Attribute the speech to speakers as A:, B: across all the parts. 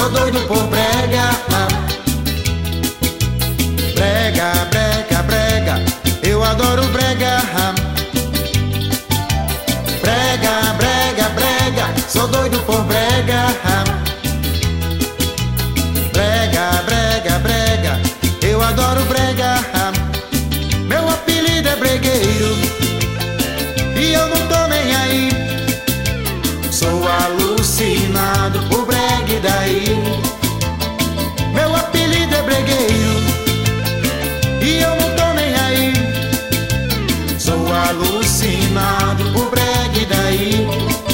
A: sou doido por brega. Brega, brega, brega, eu adoro brega. Brega, brega, brega, sou doido por brega. Brega, brega, brega, eu adoro brega. Meu apelido é bregueiro e eu não tô nem aí. Sou alucinado por brega e daí. Meu apelido é bregueiro e eu não tô nem aí. Sou alucinado por brega e daí.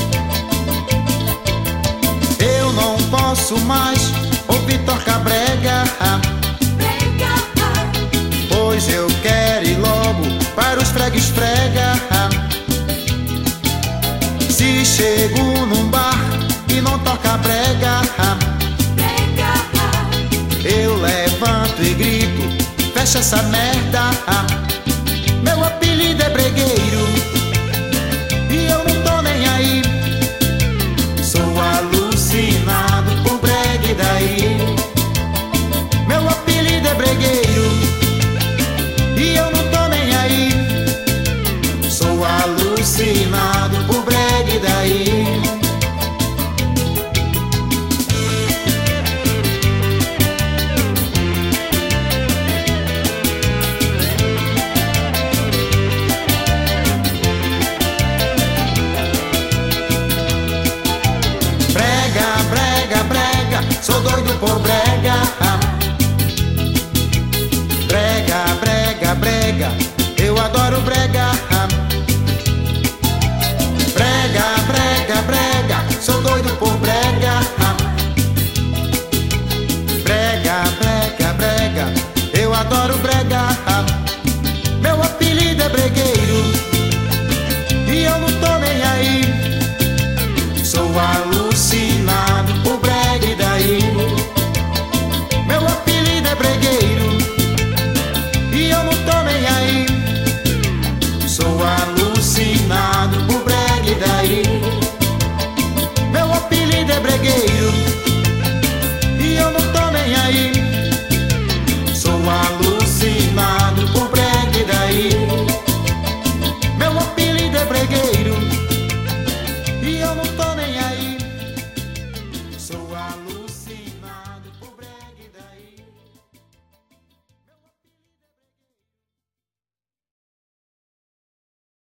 A: Eu não posso mais ouvir tocar brega, pois eu quero ir logo para os frega esfrega. Se chego num bar e não toca brega, eu levanto e grito, fecha essa merda. Meu apelido é bregueiro e eu não tô nem aí. Sou alucinado por brega e daí. Meu apelido é bregueiro e eu não tô nem aí. Sou alucinado por brega e daí. Sou doido por brega. Brega, brega, brega, eu adoro brega. Brega, brega, brega, sou doido por brega. Brega, brega, brega, eu adoro brega. Meu apelido é bregueiro e eu não tô nem aí. Sou alucinado por brega e daí. Meu apelido é bregueiro e eu não tô nem aí. Sou alucinado por brega e daí. Meu apelido é bregueiro e eu não tô nem aí. Sou alucinado por brega e daí. Meu apelido é bregueiro e eu não